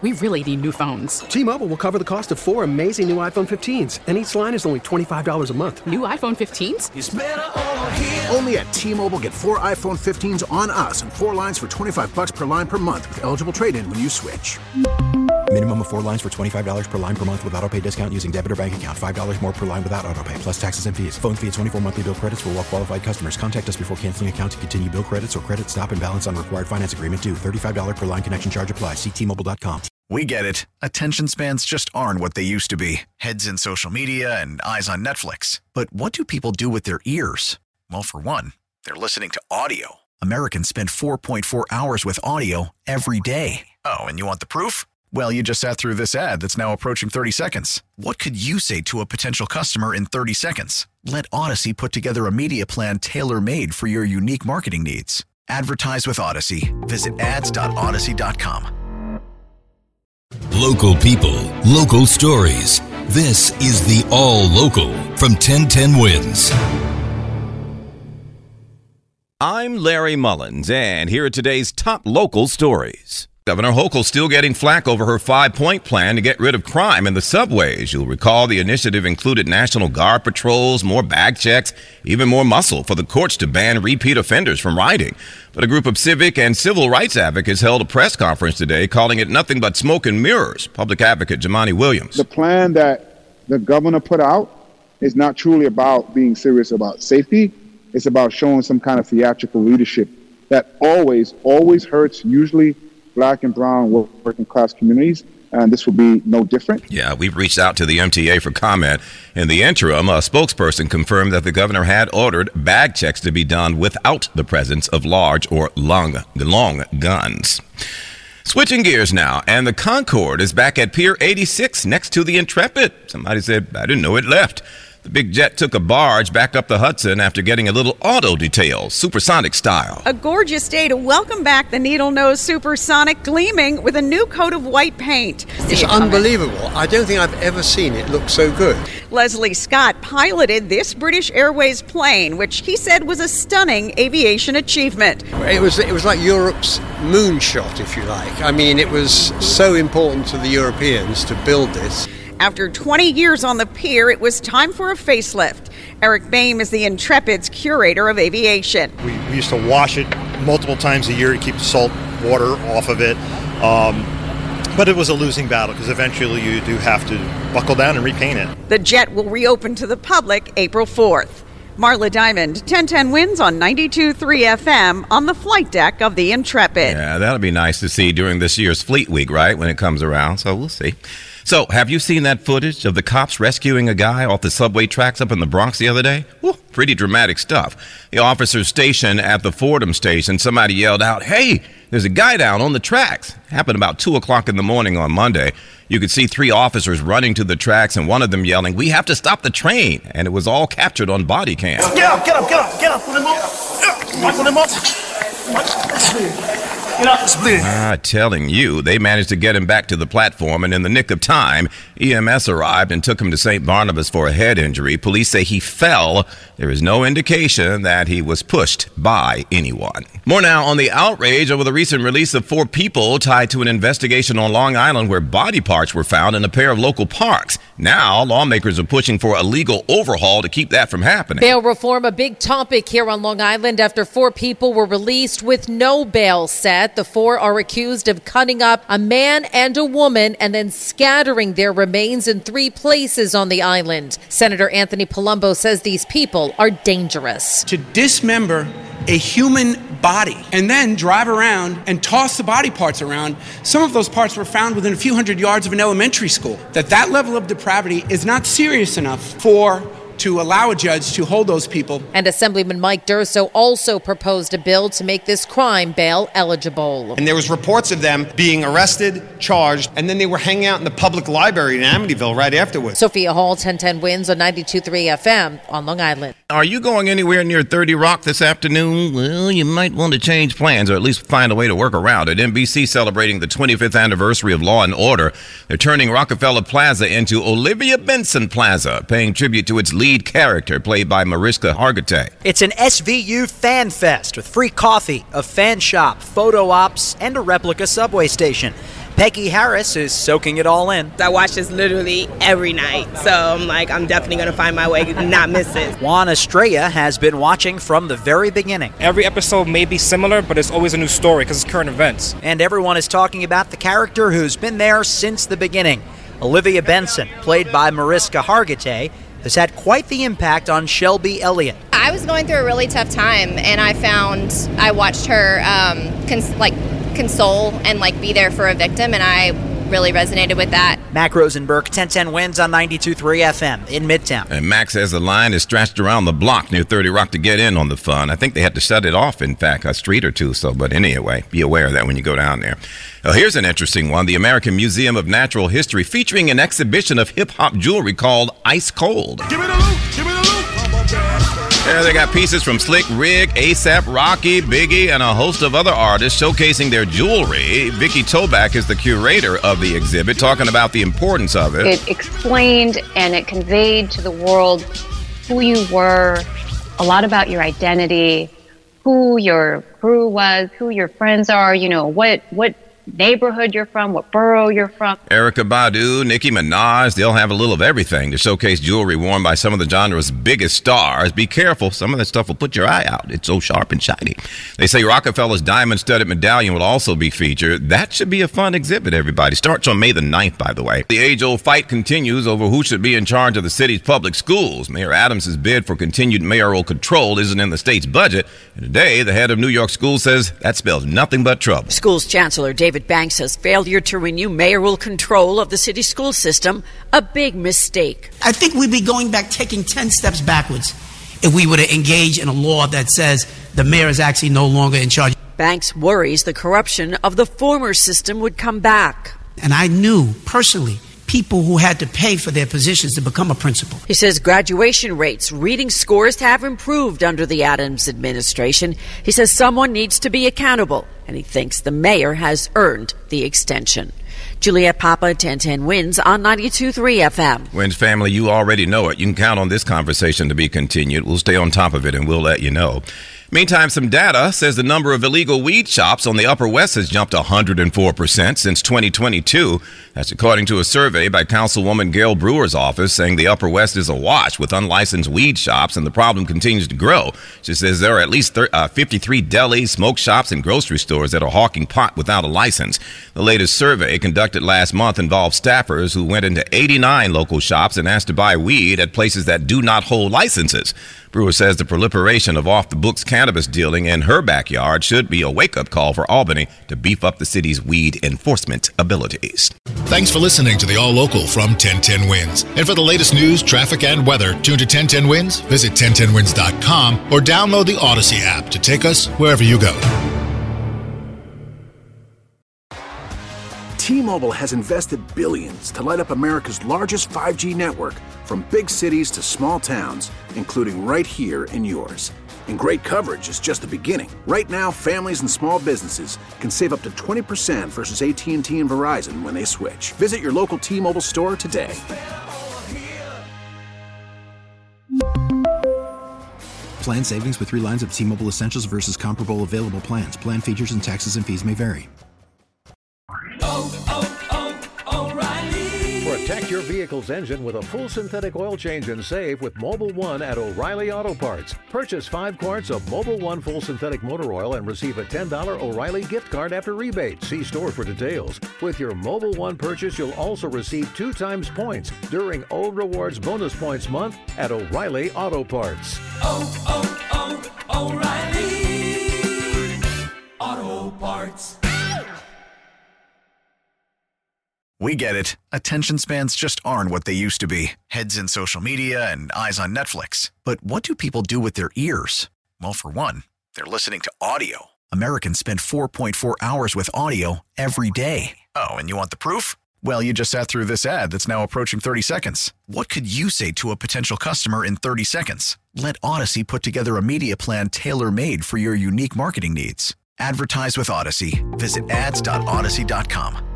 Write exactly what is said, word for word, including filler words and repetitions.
We really need new phones. T-Mobile will cover the cost of four amazing new iPhone fifteens, and each line is only twenty-five dollars a month. New iPhone fifteens? It's better over here. Only at T-Mobile, get four iPhone fifteens on us and four lines for twenty-five dollars per line per month with eligible trade-in when you switch. Minimum of four lines for twenty-five dollars per line per month with autopay discount using debit or bank account. five dollars more per line without autopay, plus taxes and fees. Phone fee at twenty-four monthly bill credits for well-qualified customers. Contact us before canceling account to continue bill credits or credit stop and balance on required finance agreement due. thirty-five dollars per line connection charge applies. See T Mobile dot com. We get it. Attention spans just aren't what they used to be. Heads in social media and eyes on Netflix. But what do people do with their ears? Well, for one, they're listening to audio. Americans spend four point four hours with audio every day. Oh, and you want the proof? Well, you just sat through this ad that's now approaching thirty seconds. What could you say to a potential customer in thirty seconds? Let Odyssey put together a media plan tailor-made for your unique marketing needs. Advertise with Odyssey. Visit ads dot odyssey dot com. Local people, local stories. This is the All Local from ten ten Wins. I'm Larry Mullins, and here are today's top local stories. Governor Hochul still getting flack over her five-point plan to get rid of crime in the subways. You'll recall the initiative included National Guard patrols, more bag checks, even more muscle for the courts to ban repeat offenders from riding. But a group of civic and civil rights advocates held a press conference today calling it nothing but smoke and mirrors. Public advocate Jamani Williams. The plan that the governor put out is not truly about being serious about safety. It's about showing some kind of theatrical leadership that always, always hurts, usually Black and brown working class communities, and this will be no different. Yeah, we've reached out to the M T A for comment. In the interim, a spokesperson confirmed that the governor had ordered bag checks to be done without the presence of large or long, long guns. Switching gears now, and the Concorde is back at Pier eighty-six next to the Intrepid. Somebody said, I didn't know it left. The big jet took a barge back up the Hudson after getting a little auto detail, supersonic style. A gorgeous day to welcome back the needle-nose Supersonic, gleaming with a new coat of white paint. It's unbelievable. I don't think I've ever seen it look so good. Leslie Scott piloted this British Airways plane, which he said was a stunning aviation achievement. It was, it was like Europe's moonshot, if you like. I mean, it was so important to the Europeans to build this. After twenty years on the pier, it was time for a facelift. Eric Boehm is the Intrepid's curator of aviation. We, we used to wash it multiple times a year to keep the salt water off of it. Um, but it was a losing battle because eventually you do have to buckle down and repaint it. The jet will reopen to the public April fourth. Marla Diamond, ten ten Wins on ninety-two point three F M on the flight deck of the Intrepid. Yeah, that'll be nice to see during this year's Fleet Week, right, when it comes around. So we'll see. So, have you seen that footage of the cops rescuing a guy off the subway tracks up in the Bronx the other day? Woo, pretty dramatic stuff. The officers stationed at the Fordham station, somebody yelled out, "Hey, there's a guy down on the tracks." Happened about two o'clock in the morning on Monday. You could see three officers running to the tracks and one of them yelling, "We have to stop the train." And it was all captured on body cam. Get up, get up, get up, get up, put him up. Put him up. Ah, telling you, they managed to get him back to the platform, and in the nick of time, E M S arrived and took him to Saint Barnabas for a head injury. Police say he fell. There is no indication that he was pushed by anyone. More now on the outrage over the recent release of four people tied to an investigation on Long Island where body parts were found in a pair of local parks. Now, lawmakers are pushing for a legal overhaul to keep that from happening. Bail reform, a big topic here on Long Island after four people were released with no bail set. The four are accused of cutting up a man and a woman and then scattering their remains in three places on the island. Senator Anthony Palumbo says these people are dangerous. To dismember a human body and then drive around and toss the body parts around. Some of those parts were found within a few hundred yards of an elementary school. That that level of depravity is not serious enough for to allow a judge to hold those people. And Assemblyman Mike Durso also proposed a bill to make this crime bail eligible. And there was reports of them being arrested, charged, and then they were hanging out in the public library in Amityville right afterwards. Sophia Hall, ten ten Wins on ninety-two point three F M on Long Island. Are you going anywhere near thirty Rock this afternoon? Well, you might want to change plans or at least find a way to work around it. N B C celebrating the twenty-fifth anniversary of Law and Order. They're turning Rockefeller Plaza into Olivia Benson Plaza, paying tribute to its lead character played by Mariska Hargitay. It's an S V U fan fest with free coffee, a fan shop, photo ops, and a replica subway station. Peggy Harris is soaking it all in. I watch this literally every night, so I'm like, I'm definitely going to find my way to not miss it. Juan Estrella has been watching from the very beginning. Every episode may be similar, but it's always a new story because it's current events. And everyone is talking about the character who's been there since the beginning. Olivia Benson, played by Mariska Hargitay, has had quite the impact on Shelby Elliott. I was going through a really tough time, and I found, I watched her um, cons- like console and like be there for a victim, and I really resonated with that. Mac Rosenberg, ten ten Wins on ninety-two point three F M in Midtown. And Mac says the line is stretched around the block near thirty Rock to get in on the fun. I think they had to shut it off, in fact, a street or two. So, but anyway, be aware of that when you go down there. Well, here's an interesting one. The American Museum of Natural History featuring an exhibition of hip-hop jewelry called Ice Cold. Give me the loot, give me the loot. Yeah, they got pieces from Slick Rick, ASAP Rocky, Biggie, and a host of other artists showcasing their jewelry. Vicky Toback is the curator of the exhibit, talking about the importance of it. It explained and it conveyed to the world who you were, a lot about your identity, who your crew was, who your friends are, you know, what what neighborhood you're from, what borough you're from. Erykah Badu, Nicki Minaj, they'll have a little of everything to showcase jewelry worn by some of the genre's biggest stars. Be careful, some of that stuff will put your eye out. It's so sharp and shiny. They say Rockefeller's diamond-studded medallion will also be featured. That should be a fun exhibit, everybody. Starts on May the ninth, by the way. The age-old fight continues over who should be in charge of the city's public schools. Mayor Adams' bid for continued mayoral control isn't in the state's budget. And today, the head of New York Schools says that spells nothing but trouble. Schools Chancellor David Banks says failure to renew mayoral control of the city school system a big mistake. I think we'd be going back, taking ten steps backwards if we were to engage in a law that says the mayor is actually no longer in charge. Banks worries the corruption of the former system would come back. And I knew personally people who had to pay for their positions to become a principal. He says graduation rates, reading scores have improved under the Adams administration. He says someone needs to be accountable, and he thinks the mayor has earned the extension. Juliet Papa, ten ten Wins on ninety-two point three F M. Wins family, you already know it. You can count on this conversation to be continued. We'll stay on top of it and we'll let you know. Meantime, some data says the number of illegal weed shops on the Upper West has jumped one hundred four percent since twenty twenty-two. That's according to a survey by Councilwoman Gail Brewer's office, saying the Upper West is awash with unlicensed weed shops and the problem continues to grow. She says there are at least fifty-three delis, smoke shops, and grocery stores that are hawking pot without a license. The latest survey conducted last month involved staffers who went into eighty-nine local shops and asked to buy weed at places that do not hold licenses. Brewer says the proliferation of off-the-books cannabis dealing in her backyard should be a wake-up call for Albany to beef up the city's weed enforcement abilities. Thanks for listening to the All Local from ten ten Wins. And for the latest news, traffic, and weather, tune to ten ten Wins, visit ten ten wins dot com, or download the Odyssey app to take us wherever you go. T-Mobile has invested billions to light up America's largest five G network, from big cities to small towns, including right here in yours. And great coverage is just the beginning. Right now, families and small businesses can save up to twenty percent versus A T and T and Verizon when they switch. Visit your local T-Mobile store today. Plan savings with three lines of T-Mobile Essentials versus comparable available plans. Plan features and taxes and fees may vary. Protect your vehicle's engine with a full synthetic oil change and save with Mobil one at O'Reilly Auto Parts. Purchase five quarts of Mobil one full synthetic motor oil and receive a ten dollars O'Reilly gift card after rebate. See store for details. With your Mobil one purchase, you'll also receive two times points during O Rewards Bonus Points Month at O'Reilly Auto Parts. Oh, oh, oh, O'Reilly Auto Parts. We get it. Attention spans just aren't what they used to be. Heads in social media and eyes on Netflix. But what do people do with their ears? Well, for one, they're listening to audio. Americans spend four point four hours with audio every day. Oh, and you want the proof? Well, you just sat through this ad that's now approaching thirty seconds. What could you say to a potential customer in thirty seconds? Let Odyssey put together a media plan tailor-made for your unique marketing needs. Advertise with Odyssey. Visit ads dot odyssey dot com.